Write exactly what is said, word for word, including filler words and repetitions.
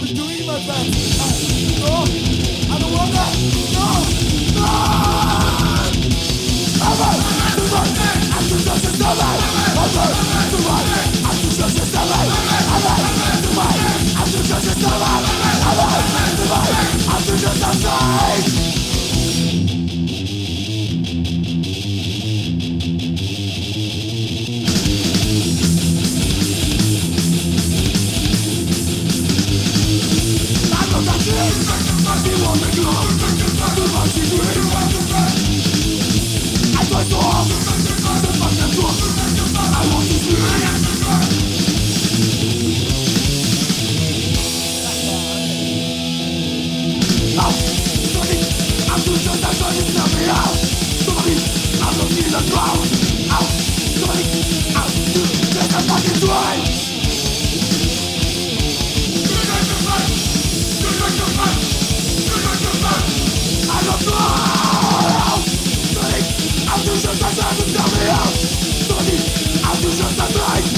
what are doing, my friend? Uh, no, I don't want that. No, no. Ever, survive. I'm too just to survive. Ever, survive. I'm too just to survive. Ever, survive. I'm too just to survive. Ever, survive. I'm too just to survive. I'm too just a